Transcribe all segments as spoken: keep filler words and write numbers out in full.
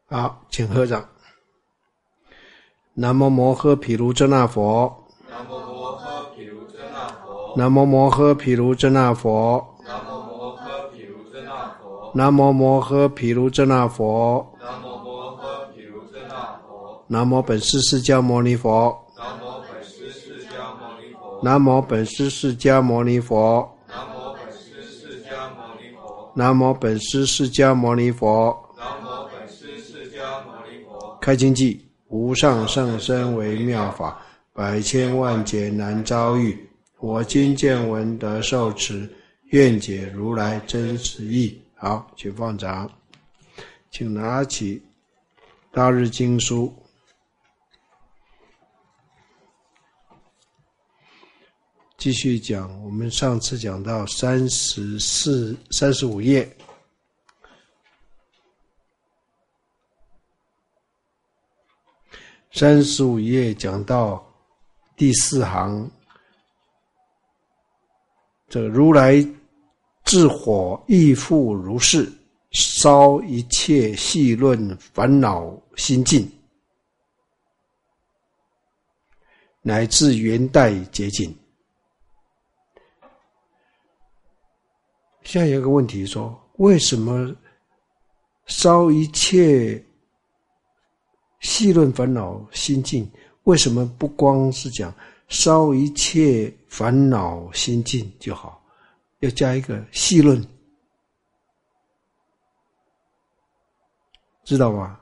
好，请合掌。南无摩诃毗卢遮那佛。 南无摩诃毗卢遮那佛。 南无摩诃毗卢遮那佛。 南无摩诃毗卢遮那佛。 南无摩诃毗卢遮那佛。 南无摩诃毗卢遮那佛。 南无本师释迦牟尼佛。 南无本师释迦牟尼佛。 南无本师释迦牟尼佛。 南无本师释迦牟尼佛。 南无本师释迦牟尼佛。 南无本师释迦牟尼佛。 开经偈：无上甚深微妙法，百千万劫难遭遇。我今见闻得受持，愿解如来真实义。好，请放掌，请拿起大日经书，继续讲。我们上次讲到三十四、三十五页，三十五页讲到第四行，这个如来智火亦复如是，烧一切细论烦恼心尽，乃至元代结尽。现在有个问题说，为什么烧一切细论烦恼心尽，为什么不光是讲烧一切烦恼心尽就好，要加一个细论，知道吗？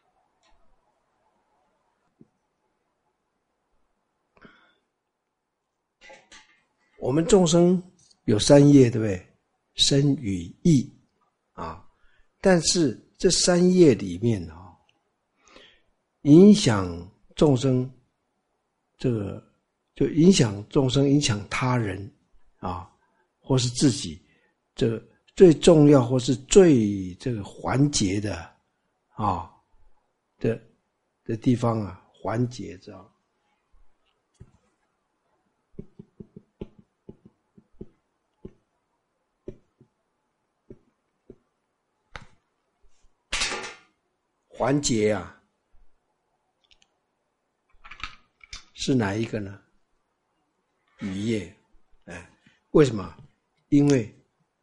我们众生有三业，对不对？身语意啊，但是这三业里面啊，影响众生，这个就影响众生，影响他人啊，或是自己，这个最重要或是最这个环节的啊的的地方啊，环节知道。环节啊，是哪一个呢？语业，哎，为什么？因为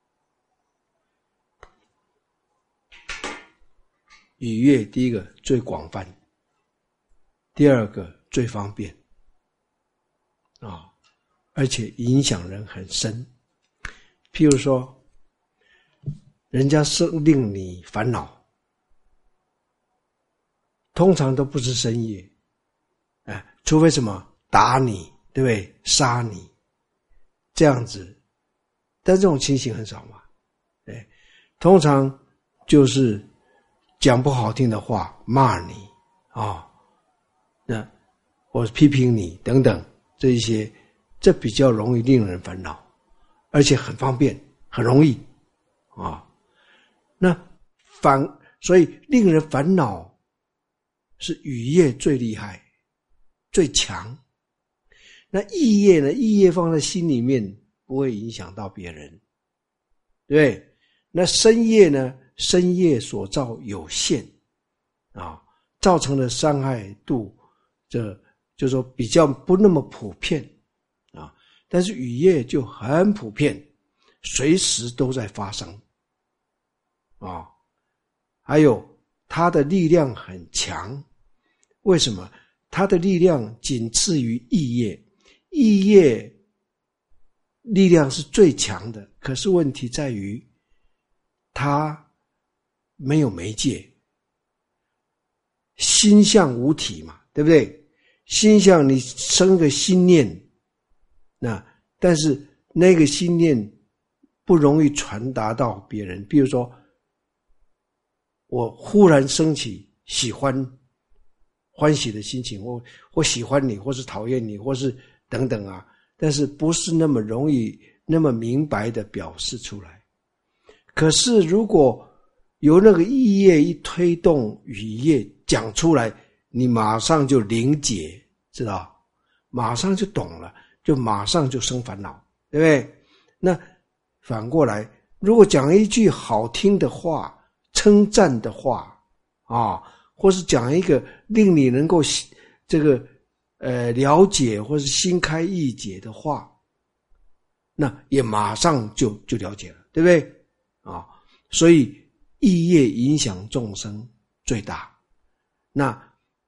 语业第一个最广泛，第二个最方便啊，而且影响人很深。譬如说，人家是令你烦恼，通常都不是深夜，哎，除非什么打你，对不对？杀你，这样子，但这种情形很少嘛，对，通常就是讲不好听的话，骂你啊、哦，那或者批评你等等，这一些，这比较容易令人烦恼，而且很方便，很容易啊、哦。那反所以令人烦恼。是语业最厉害最强，那意业呢？意业放在心里面不会影响到别人，对不对？那身业呢？身业所造有限啊，造成的伤害度这就是说比较不那么普遍啊，但是语业就很普遍，随时都在发生啊，还有它的力量很强。为什么？它的力量仅次于意业，意业力量是最强的，可是问题在于它没有媒介，心相无体嘛，对不对？心相你生个心念，那但是那个心念不容易传达到别人。比如说我忽然升起喜欢欢喜的心情，我我喜欢你，或是讨厌你，或是等等啊，但是不是那么容易那么明白的表示出来。可是如果由那个意业一推动语业讲出来，你马上就理解，知道？马上就懂了，就马上就生烦恼，对不对？那反过来，如果讲一句好听的话，称赞的话啊，或是讲一个令你能够这个呃了解或是心开意解的话，那也马上就就了解了，对不对啊？所以意业影响众生最大。那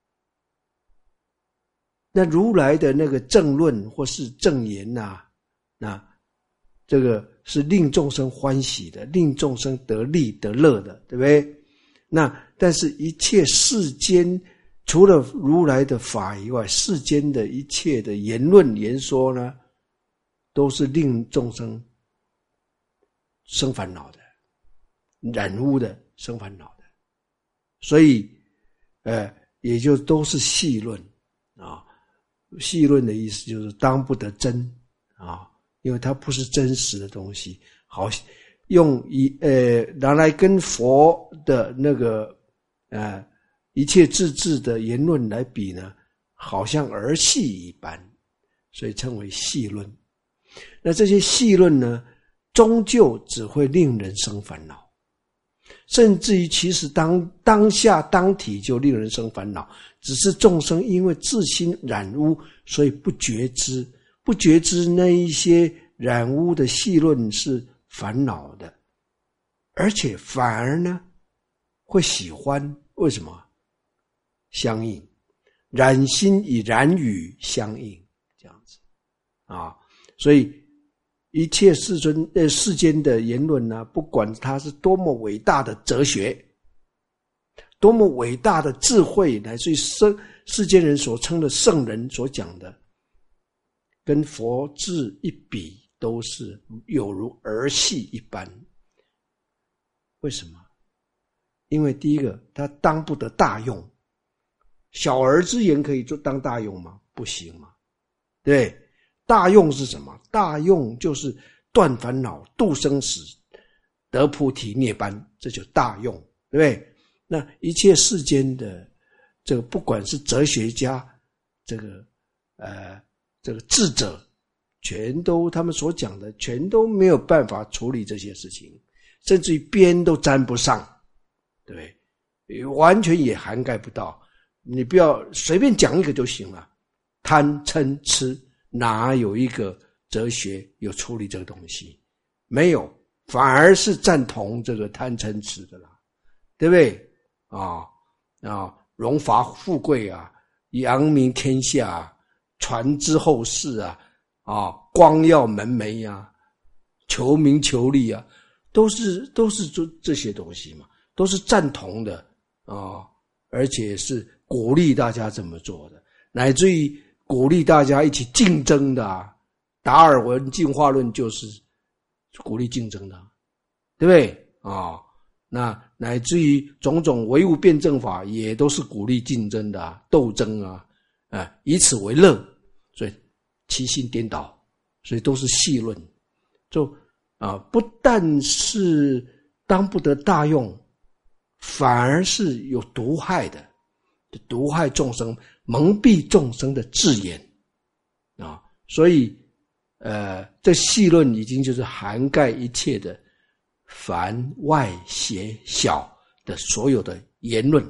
那如来的那个正论或是正言呐、啊，那这个是令众生欢喜的，令众生得利得乐的，对不对？那但是一切世间除了如来的法以外，世间的一切的言论言说呢，都是令众生生烦恼的，染污的，生烦恼的。所以呃也就都是戏论啊。戏论的意思就是当不得真啊，因为它不是真实的东西。好，用一呃拿来跟佛的那个呃一切自治的言论来比呢，好像儿戏一般，所以称为戏论。那这些戏论呢，终究只会令人生烦恼，甚至于其实当当下当体就令人生烦恼，只是众生因为自心染污，所以不觉知，不觉知那一些染污的戏论是烦恼的，而且反而呢会喜欢。为什么？相应，染心与染语相应，这样子啊。所以一切世尊呃世间的言论呢，不管它是多么伟大的哲学，多么伟大的智慧，乃至于世世间人所称的圣人所讲的，跟佛智一比，都是有如儿戏一般。为什么？因为第一个，他当不得大用。小儿之言可以做当大用吗？不行嘛。对，大用是什么？大用就是断烦恼、度生死、得菩提涅槃，这就大用，对不对？那一切世间的这个，不管是哲学家，这个呃这个智者，全都他们所讲的，全都没有办法处理这些事情，甚至于边都沾不上，对不对？完全也涵盖不到。你不要随便讲一个就行了。贪嗔痴哪有一个哲学有处理这个东西？没有，反而是赞同这个贪嗔痴的啦，对不对？啊啊，荣华富贵啊，扬名天下啊，传之后世啊，啊，光耀门楣啊，求名求利啊，都是都是这这些东西嘛，都是赞同的啊，而且是鼓励大家这么做的，乃至于鼓励大家一起竞争的啊。达尔文进化论就是鼓励竞争的，对不对啊？那乃至于种种唯物辩证法也都是鼓励竞争的啊，斗争啊，啊，以此为乐，所以起心颠倒，所以都是戏论，就啊，不但是当不得大用，反而是有毒害的，毒害众生、蒙蔽众生的智眼啊，所以呃，这戏论已经就是涵盖一切的凡外邪小的所有的言论、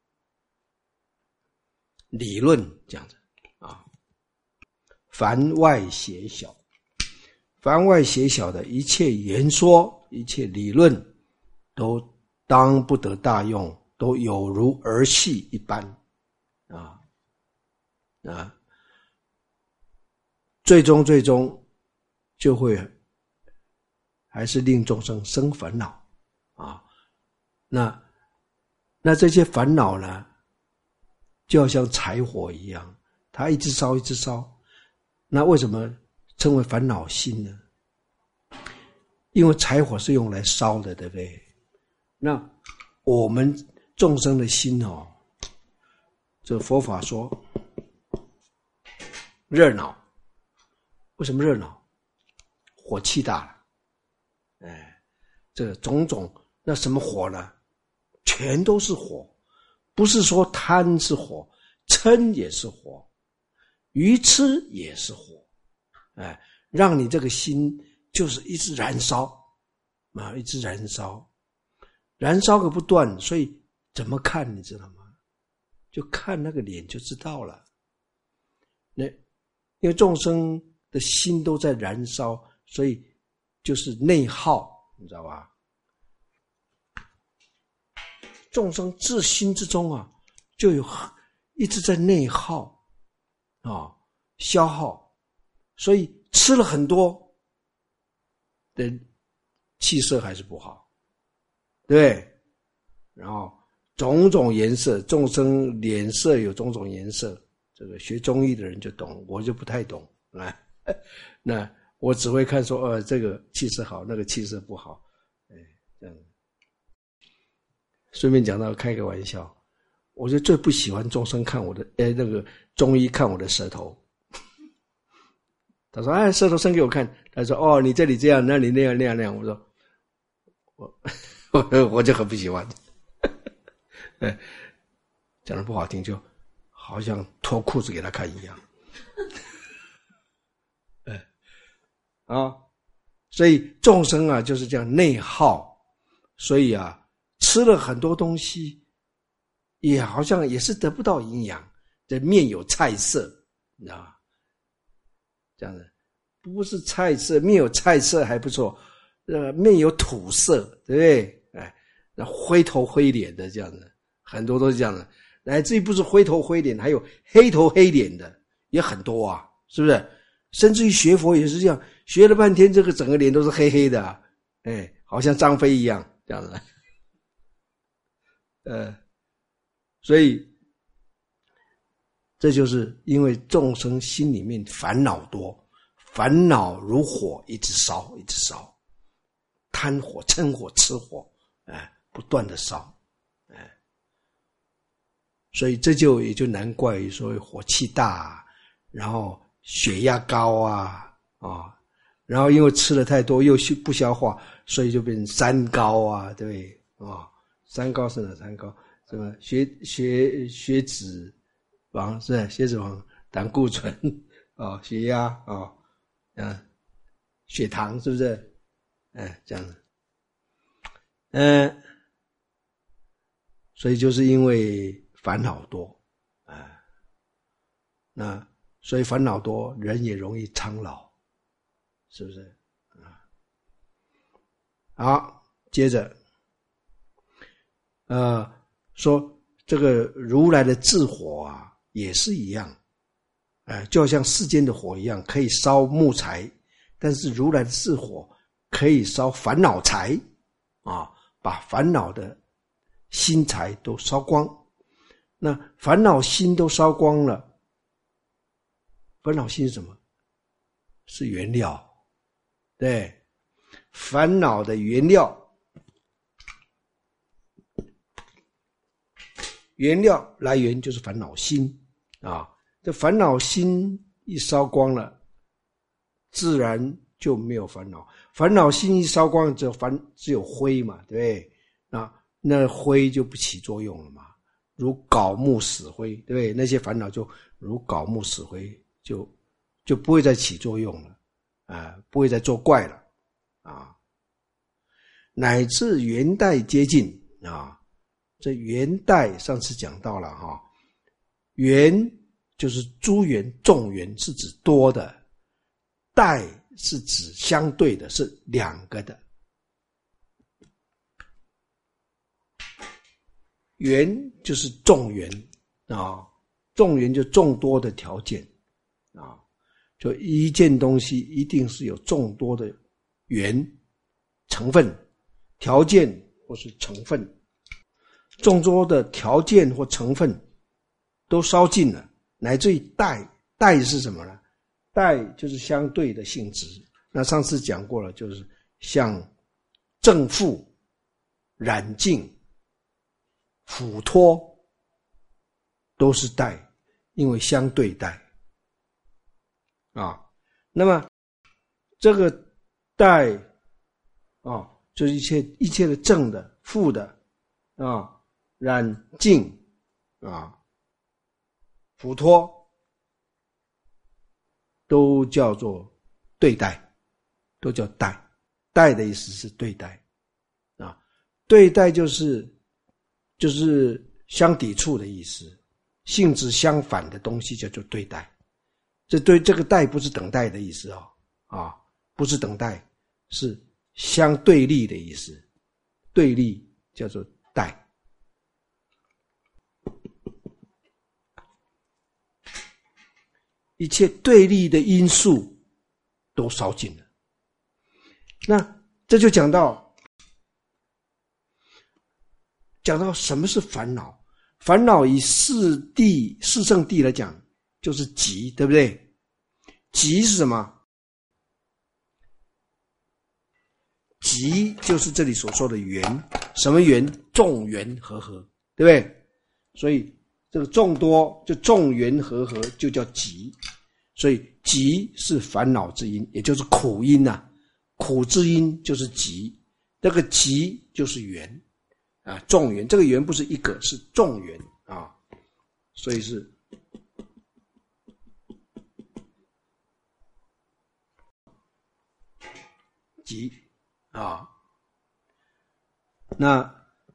理论这样子啊。凡外邪小，凡外邪小的一切言说、一切理论，都当不得大用，都有如儿戏一般啊啊。最终最终就会还是令众生生烦恼啊。那那这些烦恼呢，就好像柴火一样，它一直烧一直烧。那为什么称为烦恼心呢？因为柴火是用来烧的，对不对？那我们众生的心哦，这佛法说热闹。为什么热闹？火气大了，哎，这个种种，那什么火呢？全都是火，不是说贪是火，嗔也是火，愚痴也是火，哎，让你这个心就是一直燃烧啊，一直燃烧，燃烧个不断，所以怎么看你知道吗？就看那个脸就知道了。那因为众生的心都在燃烧，所以就是内耗，你知道吧？众生自心之中啊，就有一直在内耗啊，消耗，所以吃了很多的气色还是不好，对不对？然后种种颜色，众生脸色有种种颜色，这个学中医的人就懂，我就不太懂啊。那我只会看说，呃，这个气色好，那个气色不好，哎，这样。顺便讲到，开个玩笑，我就最不喜欢众生看我的，哎，那个中医看我的舌头。他说：“哎，舌头伸给我看。”他说：“哦，你这里这样，那里那样那样那样。”我说：“我我我就很不喜欢。”哎，讲的不好听，就好像脱裤子给他看一样。哎，啊，所以众生啊就是这样内耗，所以啊吃了很多东西，也好像也是得不到营养。这面有菜色，你知道吗？这样的不是菜色，面有菜色还不错，呃，面有土色，对不对？哎，那灰头灰脸的这样的。很多都是这样的，乃至于不是灰头灰脸，还有黑头黑脸的也很多啊，是不是？甚至于学佛也是这样，学了半天，这个整个脸都是黑黑的、啊，哎，好像张飞一样这样的。呃，所以这就是因为众生心里面烦恼多，烦恼如火，一直烧，一直烧，贪火、嗔火、痴火，哎，不断的烧。所以这就也就难怪于说火气大，然后血压高啊啊，然后因为吃了太多又不消化，所以就变成三高啊，对不对啊？三高是哪三高？什么血血血脂肪是吧？血脂肪、胆固醇啊、血压啊、啊血糖是不是？哎，这样的，嗯、呃，所以就是因为。烦恼多啊，那所以烦恼多，人也容易苍老，是不是啊？好，接着，呃，说这个如来的智火啊，也是一样，哎、呃，就好像世间的火一样，可以烧木材，但是如来的智火可以烧烦恼财啊，把烦恼的心财都烧光。那烦恼心都烧光了，烦恼心是什么？是原料，对，烦恼的原料，原料来源就是烦恼心啊。这烦恼心一烧光了，自然就没有烦恼。烦恼心一烧光，只有烦只有灰嘛，对不对？那那灰就不起作用了嘛。如槁木死灰，对不对？那些烦恼就如槁木死灰，就就不会再起作用了，啊、呃，不会再作怪了，啊。乃至元代接近啊，这元代上次讲到了哈，元就是诸元、众元是指多的，代是指相对的，是两个的。缘就是众缘啊，众缘就众多的条件啊，就一件东西一定是有众多的缘成分、条件或是成分，众多的条件或成分都烧尽了，乃至于代，代是什么呢？代就是相对的性质。那上次讲过了，就是像正负、染净、辅托都是代，因为相对代啊。那么这个代啊，就是一切一切的正的、负的啊、染净啊、辅托，都叫做对待，都叫代。代的意思是对待啊，对待就是就是相抵触的意思，性质相反的东西叫做对待。这对这个待不是等待的意思哦，啊，不是等待，是相对立的意思，对立叫做待。一切对立的因素都烧尽了。那这就讲到讲到什么是烦恼。烦恼以四谛四圣谛来讲就是集，对不对？集是什么？集就是这里所说的缘。什么缘？众缘和合，对不对？所以这个众多就众缘和合就叫集。所以集是烦恼之因，也就是苦因啊，苦之因就是集，这个集就是缘啊，众缘。这个缘不是一个，是众缘啊，所以是集啊。那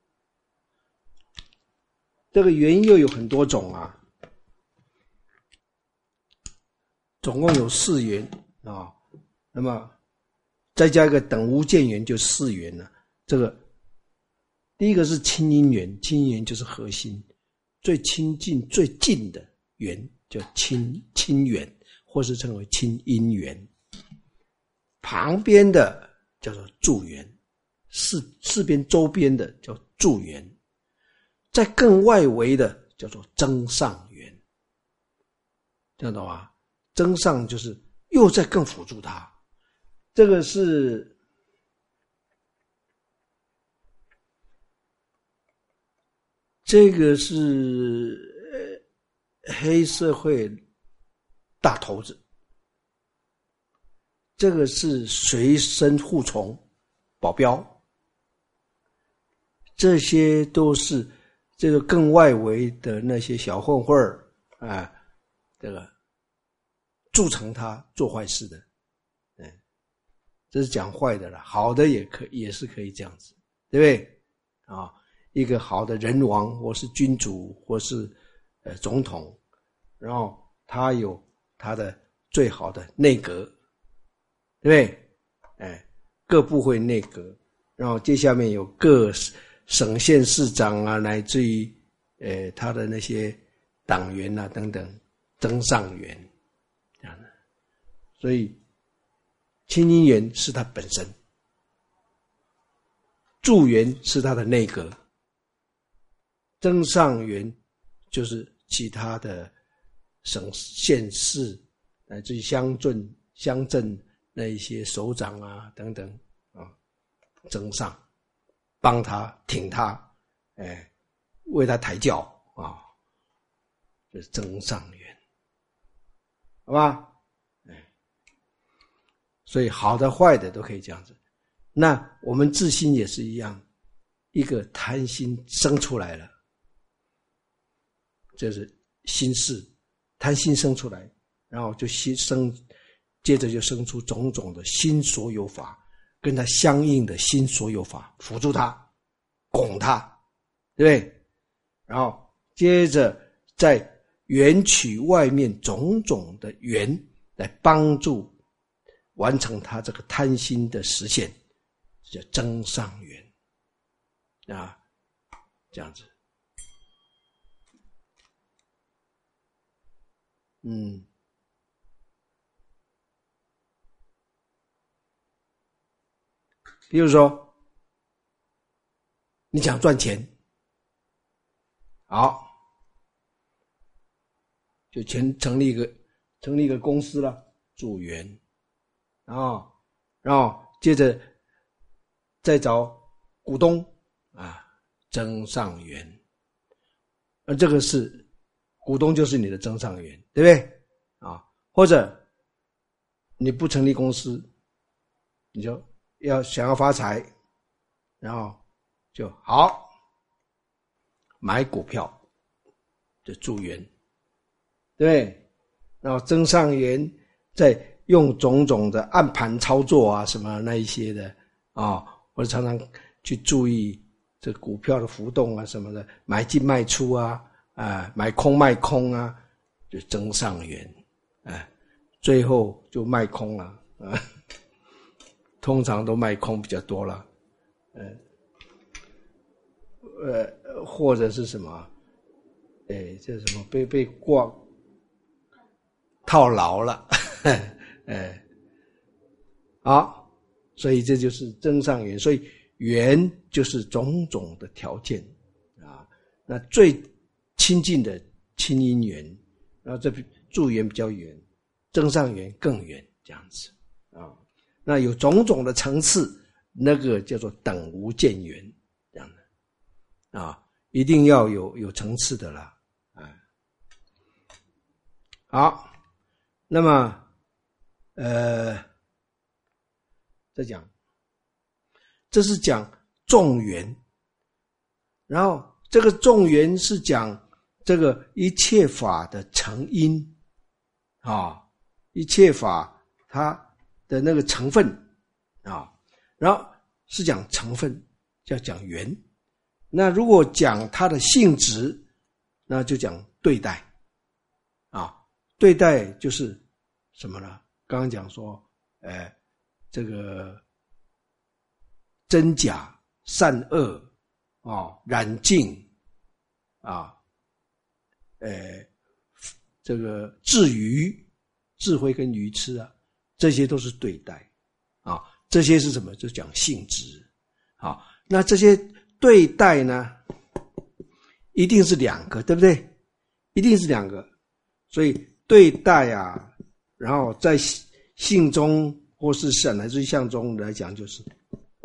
这个缘又有很多种啊，总共有四缘啊，那么再加一个等无间缘就四缘了。这个第一个是亲因缘，亲因缘就是核心，最亲近最近的缘叫亲亲缘，或是称为亲因缘。旁边的叫做助缘，四四边周边的叫助缘，在更外围的叫做增上缘，这样懂吗？增上就是又在更辅助它。这个是这个是黑社会大头子，这个是随身护从保镖，这些都是这个更外围的那些小混混儿啊，这个助成他做坏事的，嗯，这是讲坏的了，好的也可也是可以这样子，对不对？啊，一个好的人王或是君主或是呃总统，然后他有他的最好的内阁，对不对？哎，各部会内阁，然后接下面有各省县市长啊，乃至于呃他的那些党员啊等等，增上缘。所以亲因缘是他本身，助缘是他的内阁，增上缘就是其他的省县市乃至于乡镇乡镇那一些首长啊等等啊，增上帮他挺他，哎，为他抬轿啊，这是增上缘，好吧？所以好的坏的都可以这样子。那我们自心也是一样，一个贪心生出来了，这是心事，贪心生出来，然后就心生，接着就生出种种的心所有法，跟它相应的心所有法辅助它，拱它，对不对？然后接着再缘取外面种种的缘来帮助完成他这个贪心的实现，叫增上缘啊，这样子。嗯，比如说你想赚钱，好，就成成立一个成立一个公司了，助缘。然后，然后接着再找股东啊，增上缘。而这个是股东就是你的增上缘，对不对？啊，或者你不成立公司，你就要想要发财，然后就好买股票就助缘，对不对？然后增上缘再用种种的暗盘操作啊，什么那一些的啊，或者常常去注意这股票的浮动啊什么的，买进卖出啊，啊，买空卖空啊，就增上缘，啊，最后就卖空了，啊，通常都卖空比较多了，呃，呃，或者是什么，哎，这什么被被挂套牢了，哎，好，所以这就是增上缘，所以缘就是种种的条件啊。那最亲近的亲因缘，然后这助缘比较远，增上缘更远，这样子啊。那有种种的层次，那个叫做等无间缘，这样的啊，一定要有有层次的啦，啊。好，那么呃，再讲。这是讲众缘，然后这个众缘是讲这个一切法的成因啊，一切法它的那个成分啊，然后是讲成分，叫讲缘。那如果讲它的性质，那就讲对待啊，对待就是什么呢？刚刚讲说，呃，这个。真假善恶啊、哦，染净啊，呃，这个智愚智慧跟愚痴啊，这些都是对待啊。这些是什么？就讲性质啊。那这些对待呢，一定是两个，对不对？一定是两个。所以对待啊，然后在性中或是善乃至于相中来讲，就是。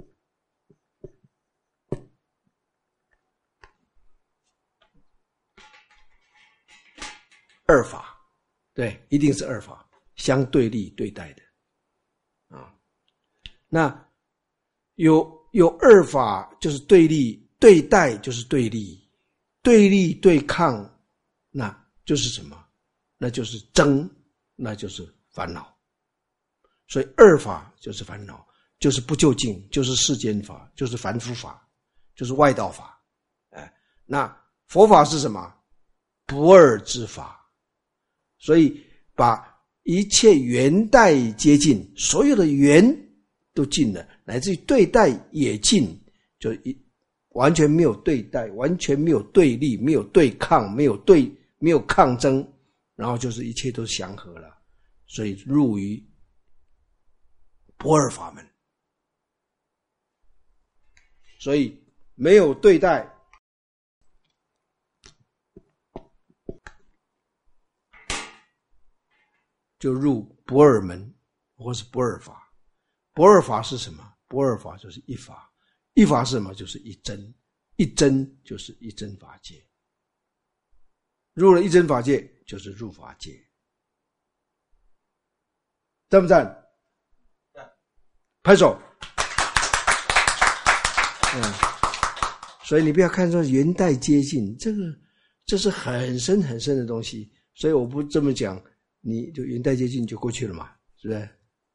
二法，对，一定是二法，相对立对待的啊。那有有二法就是对立，对待就是对立，对立对抗，那就是什么？那就是争，那就是烦恼。所以二法就是烦恼，就是不究竟，就是世间法，就是凡夫法，就是外道法。哎，那佛法是什么？不二之法。所以把一切缘待皆尽，所有的缘都尽了，乃至于对待也尽，就一完全没有对待，完全没有对立，没有对抗，没有对没有抗争，然后就是一切都祥和了，所以入于不二法门。所以没有对待，就入不二门或是不二法。不二法是什么？不二法就是一法，一法是什么？就是一真，一真就是一真法界。入了一真法界就是入法界，赞不赞？赞，拍手。嗯，所以你不要看说缘待皆尽，这个这是很深很深的东西，所以我不这么讲，你就缘待皆尽就过去了嘛，是不是？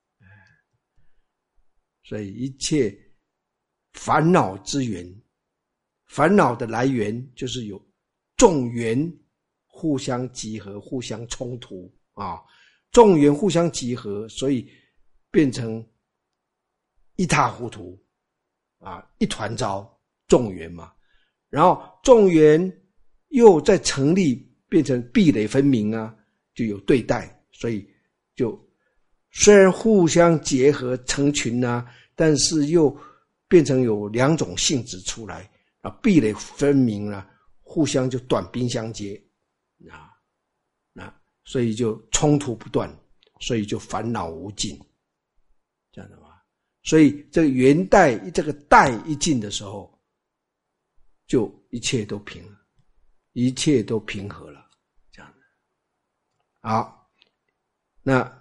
所以一切烦恼之源，烦恼的来源就是有众缘互相集合，互相冲突啊，众缘互相集合，所以变成一塌糊涂啊，一团糟，众缘嘛。然后众缘又在成立，变成壁垒分明啊，就有对待，所以就虽然互相结合成群啊，但是又变成有两种性质出来啊，壁垒分明啊，互相就短兵相接啊，那所以就冲突不断，所以就烦恼无尽，这样的话，所以这个缘待这个待一尽的时候，就一切都平了，一切都平和了，这样的。好，那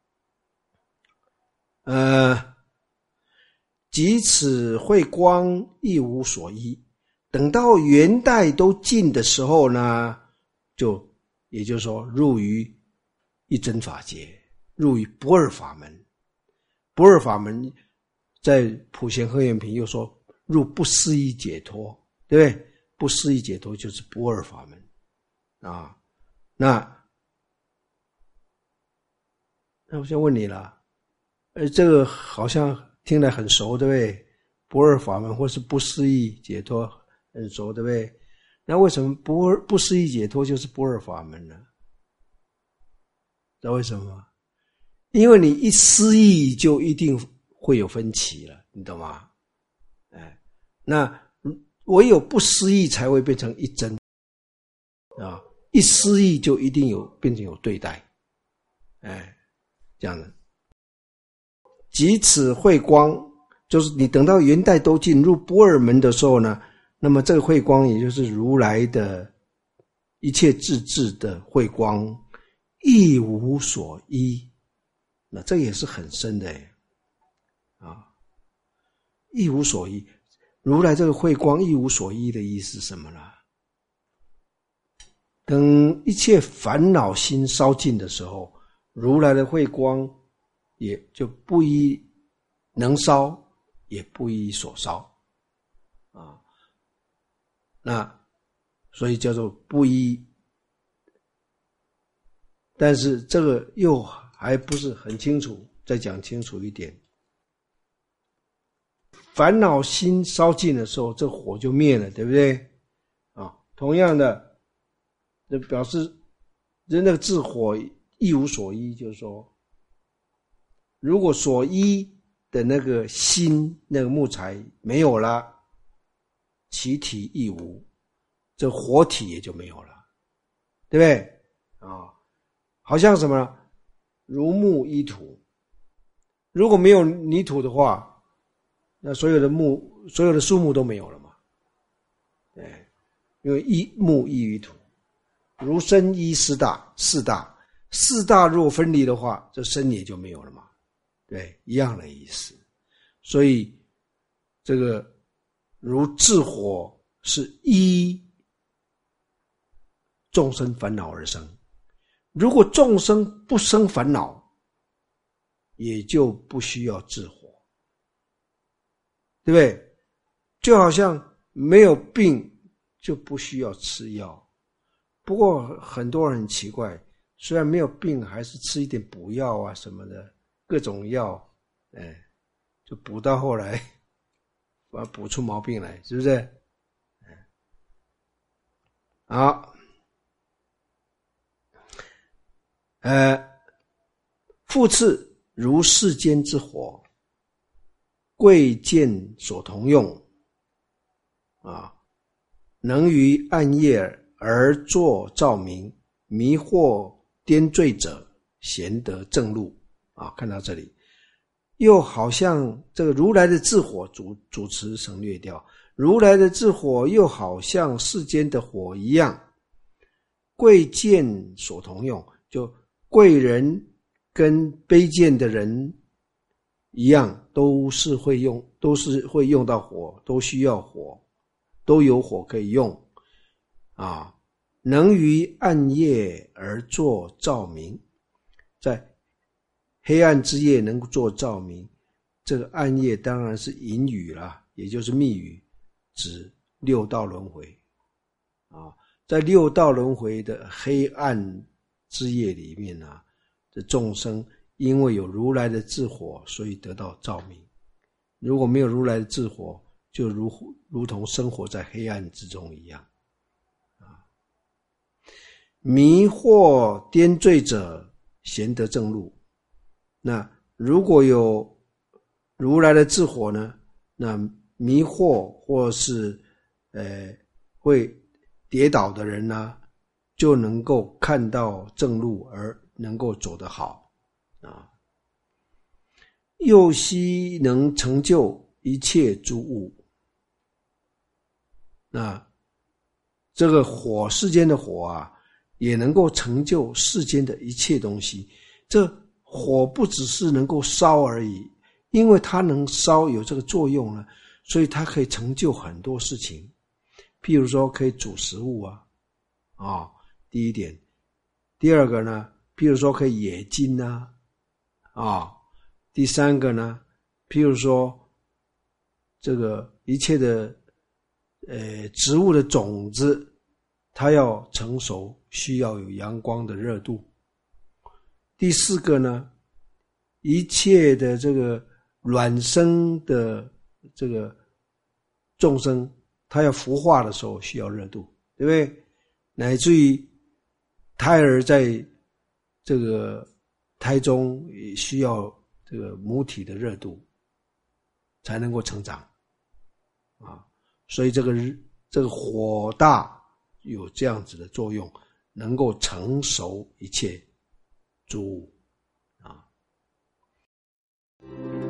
呃，即此慧光亦无所依。等到缘待都尽的时候呢，就也就是说入于一真法界，入于不二法门。不二法门在普贤和愿品又说入不思议解脱，对不对？不思议解脱就是不二法门啊。那那我先问你了，呃，这个好像听得很熟，对不对？不二法门或是不思议解脱很熟，对不对？那为什么不二不思议解脱就是不二法门呢？知道为什么吗？因为你一思议就一定会有分歧了，你懂吗？哎，那唯有不思议才会变成一真啊！一思议就一定有变成有对待，哎，这样的。即此慧光，就是你等到元代都进入不二门的时候呢，那么这个慧光也就是如来的一切自治的慧光，亦无所依。那这也是很深的耶啊，亦无所依。如来这个慧光亦无所依的意思是什么呢？等一切烦恼心烧尽的时候，如来的慧光也就不依能烧，也不依所烧啊。那所以叫做不依。但是这个又还不是很清楚，再讲清楚一点。烦恼心烧尽的时候，这火就灭了，对不对？啊，同样的，这表示人那个自火亦无所依，就是说，如果所依的那个心，那个木材没有了，其体亦无，这火体也就没有了，对不对？啊，好像什么呢？如木依土，如果没有泥土的话，那所有的木，所有的树木都没有了嘛？对，因为依木依于土，如身依四大，四大，四大若分离的话，这身也就没有了嘛？对，一样的意思。所以这个如智火是依众生烦恼而生，如果众生不生烦恼，也就不需要智火。对不对？就好像没有病就不需要吃药。不过很多人很奇怪，虽然没有病，还是吃一点补药啊什么的，各种药，哎，就补到后来，把它补出毛病来，是不是？好，呃，复次如世间之火。贵贱所同用啊，能于暗夜而作照明，迷惑颠坠者，咸得正路啊。看到这里，又好像这个如来的智火，主主持省略掉，如来的智火又好像世间的火一样，贵贱所同用，就贵人跟卑贱的人一样，都是会用，都是会用到火，都需要火，都有火可以用啊。能于暗夜而作照明，在黑暗之夜能够做照明，这个暗夜当然是隐语啦，也就是密语，指六道轮回啊。在六道轮回的黑暗之夜里面啊，这众生因为有如来的智火，所以得到照明。如果没有如来的智火，就如如同生活在黑暗之中一样。啊，迷惑颠坠者，咸得正路。那如果有如来的智火呢，那迷惑或是呃会跌倒的人呢，就能够看到正路，而能够走得好。啊，又悉能成就一切诸物。那这个火，世间的火啊，也能够成就世间的一切东西。这火不只是能够烧而已，因为它能烧有这个作用呢，所以它可以成就很多事情。譬如说可以煮食物啊，啊，第一点。第二个呢，譬如说可以冶金啊，啊，第三个呢，譬如说这个一切的呃植物的种子，它要成熟，需要有阳光的热度。第四个呢，一切的这个卵生的这个众生，它要孵化的时候需要热度，对不对？乃至于胎儿在这个胎中也需要这个母体的热度才能够成长啊，所以这个这个火大有这样子的作用，能够成熟一切诸物啊。